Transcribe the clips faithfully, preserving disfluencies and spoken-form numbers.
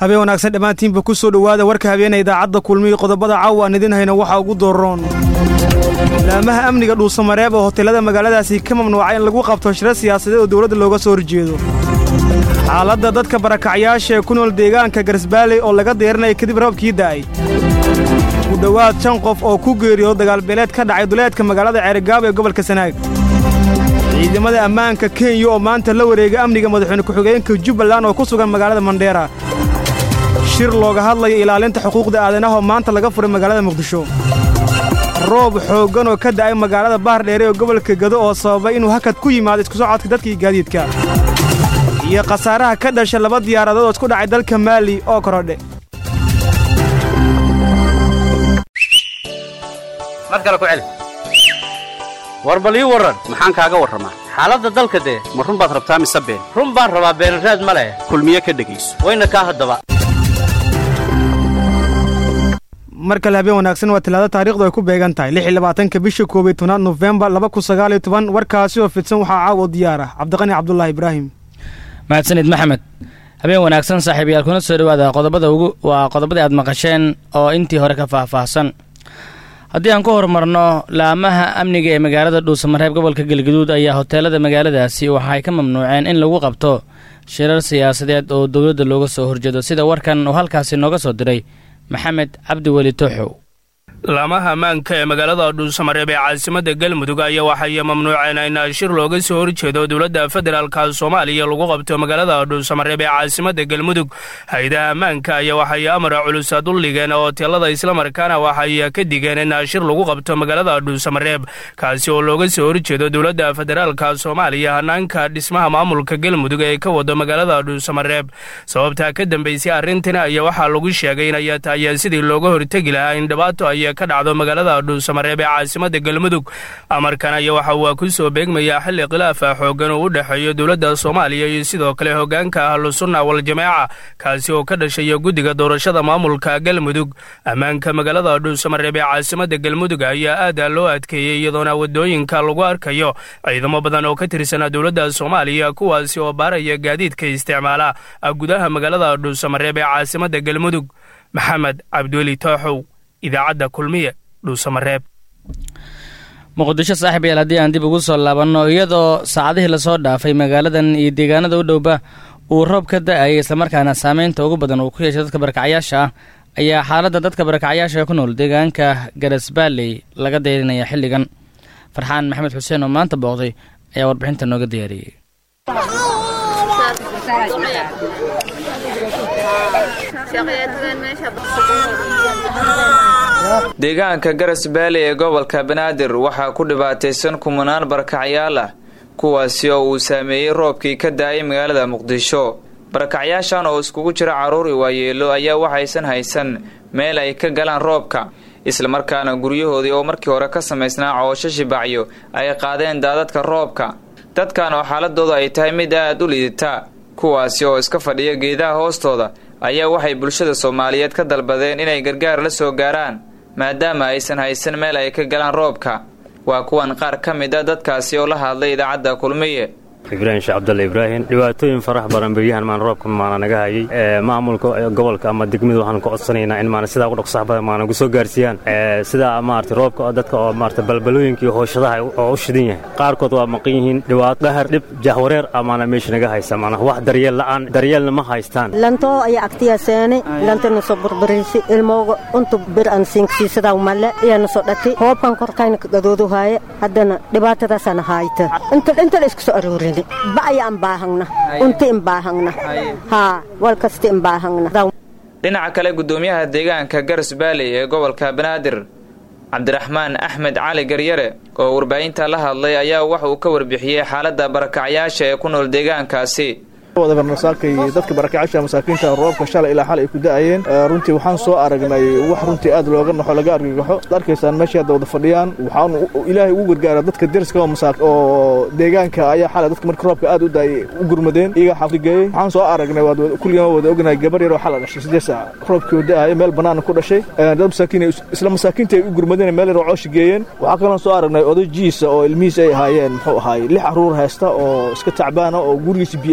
habeen wanaagsan dhammaantiinba ku soo dhowaada warka habeenay idaacadda kulmiye qodobada caawa aan idin hayna waxa ugu dooroon laamaha amniga dhuusamareeb oo hoteelada magaaladaasi ka mamnuucay in lagu qabto shir siyaasadeed oo dawladda looga soo horjeedo xaaladda dadka barakacyaasha ee ku nool deegaanka Garsbaale oo laga deerinay kadib roobkii da'ay ku dhowaad shan qof oo ku geeriyooday dagaal beeleed ka dhacay duleedka magaalada Ceerigaabo ee gobolka Sanaag ciidamada ammaanka Kenya oo maanta la wareegay amniga madaxweyne ku-xigeenka Jubbaland oo ku sugan magaalada Mandheera shir looga hadlayo ilaalinta xuquuqda aadanaha oo maanta laga furay magaalada Muqdisho roob xoogan oo ka da'ay magaalada Baardheere ee gobolka Gado oo sababay inuu hakad ku yimaado isku socodka dadkii gaadiidka iyo qasaaraha ka dhashay laba diyaaradood oo isku dhacay dalka Mali oo korodhe madkala ku celi warbali waran maxaan kaaga waramaa xaaladda dalka de ma run baad rabtaa mise been run baan rabaa been raad ma leh kulmiye ka dhageyso wayna ka hadaba marka la habeen wanaagsan waa talaada taariikhdu ay ku beegan tahay lix iyo labaatanka bisha koob iyo tobnaad November laba kun sagaal iyo toban warkaasi oo fidsan waxa caawa diyaar ah Cabdiqani Cabdullaahi Ibraahim mahadsanid maxamed habeen wanaagsan saaxiibayaal kuna soo dhawaada qodobada ugu waa qodobada aad maqasheen oo intii hore ka faahfaahsan haddii aan ku horumarno laamaha amniga ee magaalada Dhuusamareeb gobolka Galgaduud ayaa hoteelada magaaladaasi waxa ay ka mamnuuceen in lagu qabto shirar siyaasadeed oo dawladda looga soo horjeedo sida warkan oo halkaasi nooga soo diray maxamed cabdi weli tooxow laamaha ammaanka ee magaalada Dhuusamareeb ee caasimadda Galmudug ayaa waxay mamnuuceen in shir looga soo horjeedo dawladda federaalka Soomaaliya lagu qabto magaalada Dhuusamareeb ee caasimadda Galmudug hay'adaha ammaanka ayaa waxay amar culus u dhigeen hoteelada isla markaana waxay ka digeen in shir lagu qabto magaalada Dhuusamareeb kaasi oo looga soo horjeedo dawladda federaalka Soomaaliya hanaanka dhismaha maamulka Galmudug ee ka wado magaalada Dhuusamareeb sababta ka dambeysay arrintan ayaa waxa lagu sheegay in ay tahay sidii looga hortagi lahaa in dhibaato ay ka dhacdo magaalada Dhuusamareeb ee caasimadda Galmudug amarkan ayaa waxa uu ku soo beegmaya xilli khilaaf xoogan oo u dhaxeeyo dawladda Soomaaliya iyo sidoo kale hoggaanka Ahlus Sunnah wal Jamaaca kaasi oo ka dhashay guddiga doorashada maamulka Galmudug ammaanka magaalada Dhuusamareeb ee caasimadda Galmudug ayaa aad loo adkeeyay iyadoona wadooyinka lagu arkayo ciidamo badan oo ka tirsan dawladda Soomaaliya kuwaasi oo baaraya gaadiidka isticmaala gudaha magaalada Dhuusamareeb ee caasimadda Galmudug maxamed cabdiweli tooxow idaacadda kulmiye Dhuusamareeb muqdisho saaxiibayaal haddii aan dib ugu soo laabanno iyadoo saacadihii la soo dhaafay magaaladan iyo deegaanada u dhowba uu roob ka da'ayay islamarkaana saameynta ugu badan uu ku yeeshay dadka barakacyaasha ah ayaa xaaladda dadka barakacyaasha ee ku nool deegaanka Garsbaale laga dayrinaya xilligan farxaan maxamed xuseen oo maanta booqday ayaa warbixinta nooga diyaariyey deegaanka Garsbaale ee gobolka Banaadir waxaa ku dhibaataysan kumanaan barakacyaal ah kuwaasi oo uu saameeyay roobkii ka da'ay magaalada Muqdisho barakacyaashan oo iskugu jira caruur iyo waayeelo ayaa waxaysan haysan meel ay ka galaan roobka isla markaana guryahoodii oo markii hore ka samaysnaa coosho shibacyo ay qaadeen daadadka roobka dadkan oo xaaladooda ay tahay mid aad u liidata kuwaasi oo iska fadhiya geedaha hoostooda ayaa waxay bulshada Soomaaliyeed ka dalbadeen inay gargaar la soo gaaraan maadaama aysan haysan meel ay ka galaan roobka waa kuwan qaar ka mid ah dadkaasi oo la hadlay idaacadda kulmiye ibraahim sheekh cabdullaahi ibraahim dhibaatooyin farax badan bariyahan maan roobka maana naga hayay ee maamulka gobolka ama degmada waxaan ku codsanaynaa in maana sidaa u dhaqsax badan maana ugu soo gaarsiiyaan ee sida maartay roobka dadka oo maartay balbalooyinkii hooshadaha oo u shidan yahay qaarkood waa maqan yihiin dhibaato dhahar dhib jahwareer amaana meesha naga haysa maana wax daryeel la'aan daryeelna ma haystaan lanto ay agtiya seene lantana soo burburisi ilmooga untu bir aan sinksiisada umale iyana soo dhati roobkan korkayna gadoodu haaye haddana dhibaatadaasana hayta inta inta isku soo aruurin ba'ayaan baahangna unti in baahangna ha walkasti in baahangna dhinaca kale gudoomiyaha deegaanka Garsbaale ee gobolka Banaadir Cabdiraxmaan Axmed Cali Garyare oo warbaahinta la hadlay ayaa waxa uu ka warbixiyay xaaladda barakacyaasha ee ku nool deegaankaasi wada barnaamijka dadka barakacyaasha masaakiinta roobka shalay ilaa xal ay ku da'ayeen runtii waxaan soo aragnay wax runtii aad looga naxo laga argagaxo darkaysan meesha wada fadhiyaan waxaan ilaahay ugu gargaara dadka deriska oo masaak oo deegaanka ayaa xal dadka markii roobka aad u daayay u gurmadeen iyaga xafigeeyay waxaan soo aragnay wada kulliyan wada ognahay gabar yar oo xal dhashay siddeed saac roobkii u da'ay meel banaan ku dhashay dad masaakiin isla masaakiinta ay u gurmadeen meel yar oo coosh geeyeen waxa kale soo aragnay odajiisa oo ilmihiis ay haayeen muxuu ahaay lix caruur haysta oo iska tacbaana oo gurigiisa biyo ay fariisteen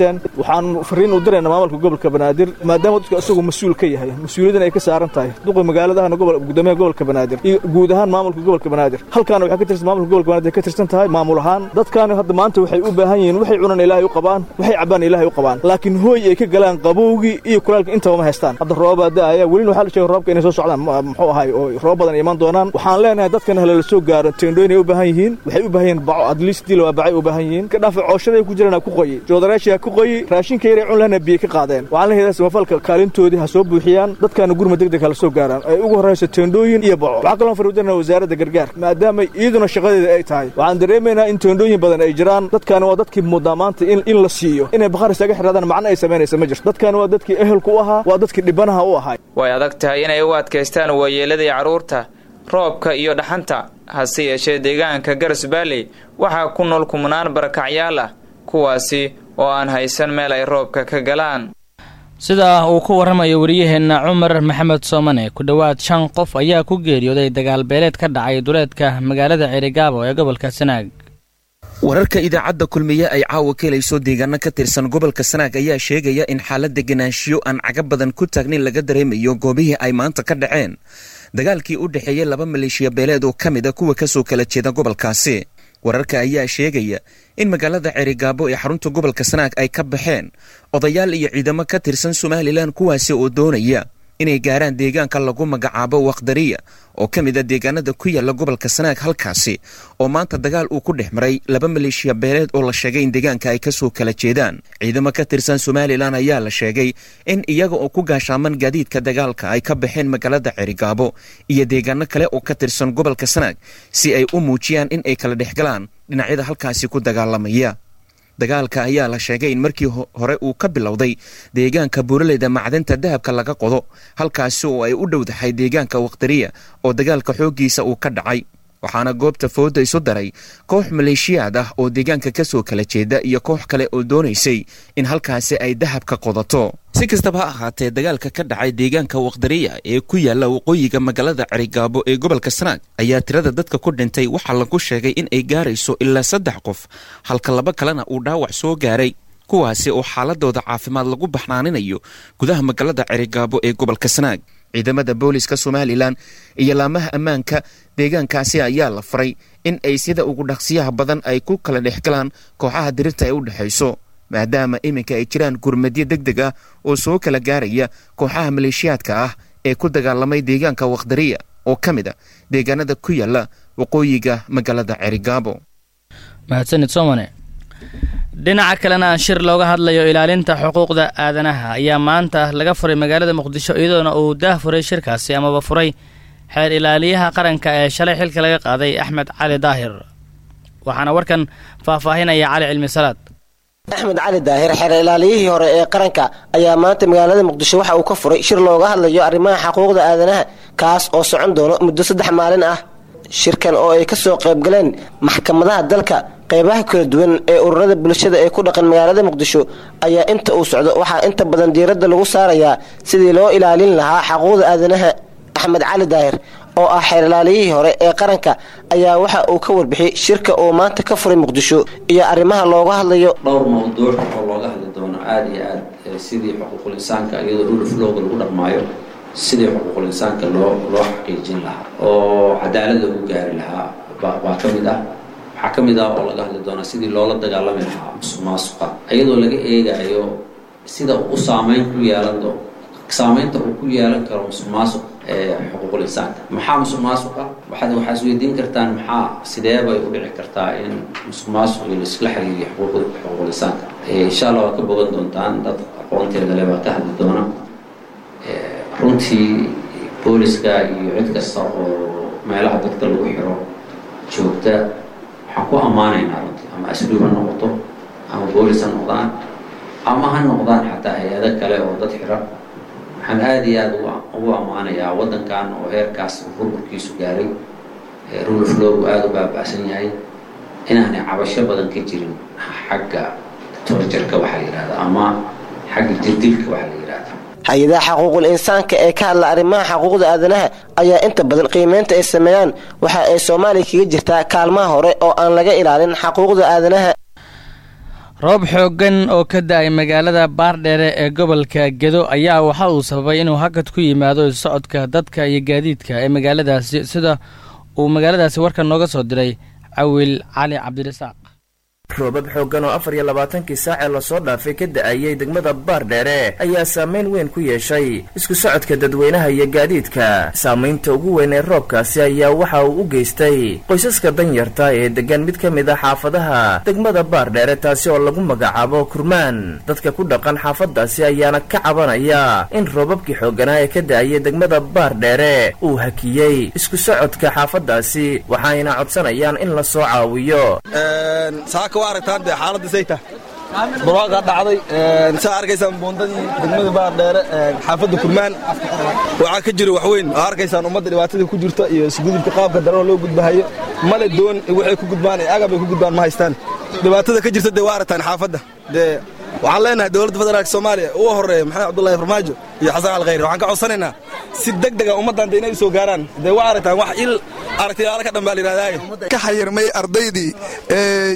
sameeyeen waxaan fariin u diraynaa maamulka gobolka banaadir maadaama dadka isagu mas'uul ka yahay mas'uuliyadana ay ka saaran tahay duqa magaaladaha gobol gudoomiyaha gobolka banaadir iyo guud ahaan maamulka gobolka banaadir halkaan waxa ka tirsan maamulka gobolka banaadir ka tirsan tahay maamul ahaan dadkaan hadda maanta waxay u baahan yihiin waxay cunaan ilaahay u qabaan waxay cabaan ilaahay u qabaan laakiin hooy ay ka galaan qabowgi iyo kulaalka inta ma haystaan hadda roob ayaa weli waxa la sheegay roobka inay soo socdaan muxuu ahay oo roob badan iman doonaan waxaan leenahay dadkan hala soo gaaro teendooyin ay u baahan yihiin waxay u baahan yihiin baco at least dil waa bacay u baahan yihiin ka dhaaf cooshada ku jirana ku qoyay joodareesha ku qoyay raashinka yar cun lana biyo ka qaadeen waxaan leeyahay samafalka kaalintoodii ha soo buuxiyaan dadkan gurma degdeg hala soo gaaraan ay ugu horeyso teendooyin iyo baco waxa kale oo fariidana wasaaradda gargaar maadaama iyaduna shaqadeeda ay tahay waxaan dareemaynaa in teendooyin badan ay jiraan dadkan waa dadkii mudnaamaanta in in la siiyo inay bakhaar isaga xiraadaan macna ay sameynaysa ma jirto dadkan waa dadkii ehelku u ahaa waa dadkii dhibanaha u ahaa way adag tahay inay u adkaystaan waayeeladii carruurta roobka iyo dhaxanta hase yeeshee deegaanka Garas Valley waxaa ku nool kumanaan barakacyaal ah kuwaasi oo aan haysan meel ay roobka ka galaan sida uu ku waramayo wariyaheena Cumar Maxamed Soomane ku dhawaad shan qof ayaa ku geeriyooday dagaal beeleed ka dhacay duleedka magaalada Cerigabo ee gobolka Sanaag wararka idaacadda kulmiye ay caawa keelayso deegaano ka tirsan gobolka Sanaag ayaa sheegaya in xaalad deganaanshiyo aan caga badan ku taagnin laga dareemayo goobihii ay maanta ka dhaceen dagaalkii u dhaxeeyay laba maleeshiya beeleed oo kamid ah kuwa ka soo kala jeeda gobolkaasi wararka ayaa sheegaya in magaalada Cerigabo ee xarunta gobolka Sanaag ay ka baxeen odayaal iyo ciidamo ka tirsan Somaliland kuwaasi oo doonaya inay gaaraan deegaanka lagu magacaabo Waqdariya oo kamid ah deegaanada ku yaala gobolka Sanaag halkaasi oo maanta dagaal uu ku dhexmaray laba maleeshiya beeleed oo la sheegay in deegaanka ay ka soo kala jeedaan ciidamo ka tirsan Somaliland ayaa la sheegay in iyaga oo ku gaashaaman gaadiidka dagaalka ay ka baxeen magaalada Cerigabo iyo deegaano kale oo ka tirsan gobolka Sanaag si ay u muujiyaan in ay kala dhexgalaan dhinacyada halkaasi ku dagaalamaya dagaalka ayaa la sheegay in markii hore uu ka bilowday deegaanka Buuraleyda macdanta dahabka laga qodo halkaas oo ay u dhowdahay deegaanka Waqdariya oo dagaalka xoogiisa uu ka dhacay waxaana goobta fooda isu daray koox maleeshiyaad ah oo deegaanka ka soo kala jeeda iyo koox kale oo doonaysay in halkaasi ay dahabka qodato si kastaba ha ahaatee dagaalka ka dhacay deegaanka Waqdariya ee ku yaala waqooyiga magaalada Cerigabo ee gobolka Sanaag ayaa tirada dadka ku dhintay waxa lagu sheegay in ay gaarayso ilaa saddex qof halka laba kalena uu dhaawac soo gaaray kuwaasi oo xaaladooda caafimaad lagu baxnaaninayo gudaha magaalada Cerigabo ee gobolka Sanaag ciidamada booliska Somaliland iyo laamaha ammaanka deegaankaasi ayaa la faray in ay sida ugu dhaqsiyaha badan ay ku kala dhexgalaan kooxaha dirirta ee u dhaxayso maadaama iminka ay jiraan gurmadyo degdeg ah oo soo kala gaaraya kooxaha maleeshiyaadka ah ee ku dagaalamay deegaanka Waqdariya oo kamid ah deegaanada ku yaala waqooyiga magaalada Cerigabo mahadsanid Soomane dhinaca kalena shir looga hadlayo ilaalinta xuquuqda aadanaha ayaa maanta laga furay magaalada Muqdisho iyadoo uu daahfuray shirkaasi amaba furay xeer ilaaliyaha qaranka ee shalay xilka laga qaaday Axmed Cali Daahir waxaana warkan faahfaahinaya Cali Cilmi Salaad Axmed Cali Daahir xeer ilaaliyihii hore ee qaranka ayaa maanta magaalada Muqdisho waxa uu ka furay shir looga hadlayo arrimaha xuquuqda aadanaha kaas oo socon doono muddo saddex maalin ah shirkan oo ay ka soo qayb galeen maxkamadaha dalka qaybaha kala duwan ee ururada bulshada ee ku dhaqan magaalada Muqdisho ayaa inta uu socdo waxa inta badan diiradda lagu saarayaa sidii loo ilaalin lahaa xuquuqda aadanaha Axmed Cali Daahir oo ah xeer ilaaliyihii hore ee qaranka ayaa waxa uu ka warbixiyay shirka oo maanta ka furay Muqdisho iyo arrimaha looga hadlayo dhowr mowduuc oo looga hadli doono aad iyo aad sidii xuquuqul insaanka iyadoo rule of law lagu dhaqmaayo sidii xuquuqul insaanka loo loo xaqiijin lahaa oo cadaalad lagu gaari lahaa baa ka mid ah waxaa ka mid ah oo laga hadli doona sidii loola dagaalami lahaa musuqmaasuqa iyadoo laga eegayo sida uu saameyn ku yeelan doono saameynta uu ku yeelan karo musuqmaasuq ee xuquuqul insaanka maxaa musuqmaasuqa waxaad waxaad isweydiin kartaan maxaa sidee bay u dhici kartaa in musuqmaasuq iyo isla xiriiriyo xuquuqul insaanka insha Allah waa ka bogan doontaan dad aqoonteeda leh baa ka hadli doona runtii booliska iyo cid kasta oo meelaha dadka lagu xiro joogta waxaan ku ammaanaynaa runtii ama asluub ha noqoto ama boolis ha noqdaan ama ha noqdaan xataa hay-ado kale oo dad xira waxaan aad iyo aad ugu ammaanayaa waddankan oo heerkaas burburkiisu gaaray rule of law aad u baaba'san yahay inaanay cabasho badan ka jirin xagga torjarka waxaa la yidhahdaa ama xagga jirdilka waxaa la yidhahdaa hay-adaha xuquuqul insaanka ee ka hadla arrimaha xuquuqda aadanaha ayaa inta badan qiimeynta ay sameeyaan waxa ay Soomaaliya kaga jirtaa kaalmaha hore oo aan laga ilaalin xuquuqda aadanaha roob xooggan oo ka da-ay magaalada baardheere ee gobolka gedo ayaa waxa uu sababay inuu hakad ku yimaado socodka dadka iyo gaadiidka ee magaaladaasi sida uu magaaladaasi warka nooga soo diray cawil cali cabdirasaaq. roobab xooggan oo afar iyo labaatankii saace lasoo dhaafay ka da-ayay degmada baardheere ayaa saameyn weyn ku yeeshay isku socodka dadweynaha iyo gaadiidka. saamaynta ugu weyn ee roobkaasi ayaa waxa uu u geystay qoysaska danyarta ee degan mid ka mid a xaafadaha degmada baardheere taasi oo lagu magacaabo kurmaan. dadka ku dhaqan xaafadaasi ayaana ka cabanaya in roobabkii xoogganaa ee ka da-ayay degmada baardheere uu hakiyey isku socodka xaafadaasi waxayna codsanayaan in la soo caawiyo. aragtaan dee xaaladda sayta barwaaqa dhacday saa arkaysaan buundadii degmada baardheere xaafadda kurmaan waxaa ka jiro waxweyn oo arkaysaan ummadda dhibaatada ku jirta iyo isgudubka qaabka daran oo loo gudbahayo male doon waxay ku gudbaan ee agab ay ku gudbaan ma haystaan. dhibaatada ka jirta dee waa aragtaan xaafadda dee waxaan leenahay dowladda federaalka soomaaliya ugu horreeya maxamed cabdullaahi farmaajo iyo xasan alkhayr waxaan ka codsanaynaa si deg dega ummaddan dee inay soo gaaraan dee waa aragtaan wax il aragtiyaala ka dhan baa la yidhahdaaye ka xayirmay ardaydii ee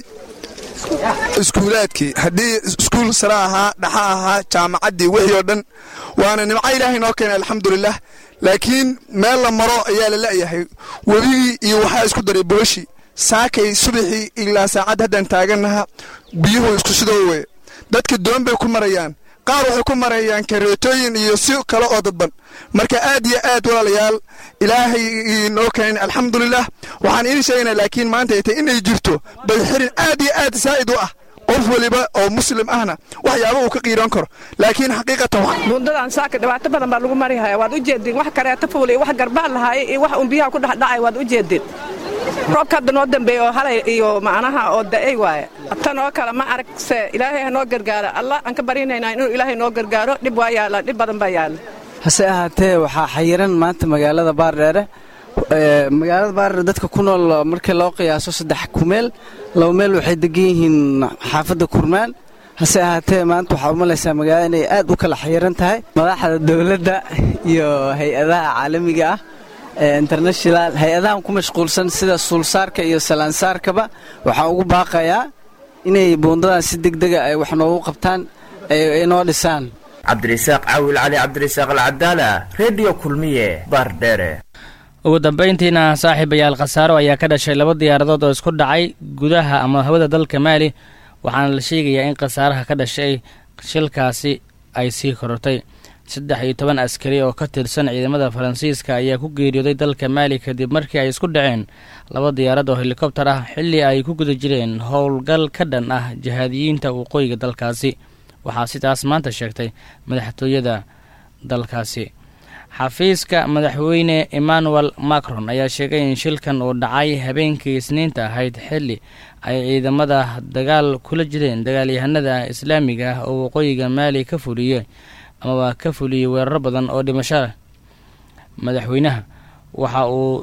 iskuulaadkii haddii iskuul sare ahaa dhaxa ahaa jaamacaddii wixii oo dhan waana nimco ilaahay noo keenay alxamdulilah. laakiin meel la maro ayaa la la'yahay webigii iyo waxaa isku daray booshii saakay subaxii ilaa saacad haddaan taagannaha biyuhu isku sidoo weye dadka doon bay ku marayaan qaar waxay ku marayaan kareetooyin iyo si kale oo dadban. marka aad iyo aad walaalayaal ilaahay noo keenay alxamdulilah. waxaan iin sheegaynaa laakiin maanta ay tahay inay jirto bayxirin aad iyo aad saa'id u ah qof waliba oo muslim ahna waxyaaba uu ka qiiran karo. laakiin xaqiiqatan buundadan saaka dhibaato badan baa lagu marihaya waad u jeedin wax kareeto fuul iyo wax garbaa lahaay iyo wax un biyaha ku dhexdhacay waad u jeedin. roobka hadda noo dambeeya oo halay iyo macnaha oo da'ay waaye tan oo kale ma aragse ilaahay ha noo gargaaro allah aan ka barinaynaa inuu ilaahay noo gargaaro. dhib waa yaala dhib badan baa yaala. hase ahaatee waxaa xayiran maanta magaalada baardheere magaalada baardheere dadka ku nool markii loo qiyaaso saddex kumeel laba meel waxay degan yihiin xaafadda kurmaan. hase ahaatee maanta waxaa u malaysaa magaalada inay aad u kala xayiran tahay. madaxda dowladda iyo hay-adaha caalamiga ah international hay-adahan ku mashquulsan sida suulsaarka iyo salaansaarkaba waxaa ugu baaqayaa inay buundadan si degdega ay wax noogu qabtaan ay noo dhisaan. cabdirasaaq cawil cali cabdirasaaq alcadaala redio kulmiye baardheere. ugu dambayntiina saaxiibayaal khasaaro ayaa ka dhashay laba diyaaradood oo isku dhacay gudaha ama hawada dalka maali waxaana la sheegayaa in khasaaraha ka dhashay shilkaasi ay sii korortay. saddex iyo toban askari oo ka tirsan ciidamada faransiiska ayaa ku geeriyooday dalka maali kadib markii ay isku dhaceen laba diyaarad oo helikobtar ah xilli ay ku guda jireen howlgal ka dhan ah jihaadiyiinta waqooyiga dalkaasi. waxaa sidaas maanta sheegtay madaxtooyada dalkaasi. xafiiska madaxweyne emmanuel macron ayaa sheegay in shilkan uu dhacay habeenkii isniinta ahayd xilli ay ciidamada dagaal kula jireen dagaalyahanada islaamiga ah oo waqooyiga maali ka fuliyey amaba ka fuliyey weeraro badan oo dhimasho ah. madaxweynaha waxa uu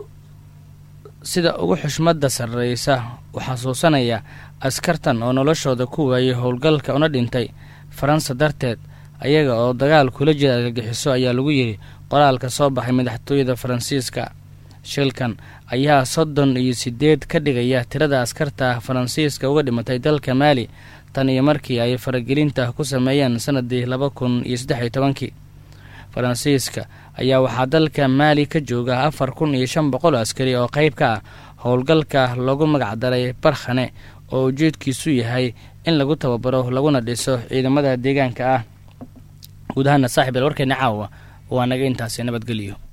sida ugu xushmadda sarreysa u xasuusanaya askartan oo noloshooda ku waayay howlgalka una dhintay faransa darteed ayaga oo dagaal kula jira argagixiso ayaa lagu yidhi qoraalka soo baxay madaxtooyada faransiiska. shilkan ayaa soddon iyo siddeed ka dhigaya tirada askarta faransiiska uga dhimatay dalka maali tan iyo markii ay faragelinta ku sameeyeen sanadii laba kun iyo saddex iyo tobankii. faransiiska ayaa waxaa dalka maali ka jooga afar kun iyo shan boqol askari oo qayb ka ah howlgalka lagu magacdaray barkhane oo ujeedkiisu yahay in lagu tababaro laguna dhiso ciidamada deegaanka ah. guud ahaana saaxiib el warkeena caawa waa naga intaasi nabadgelyo.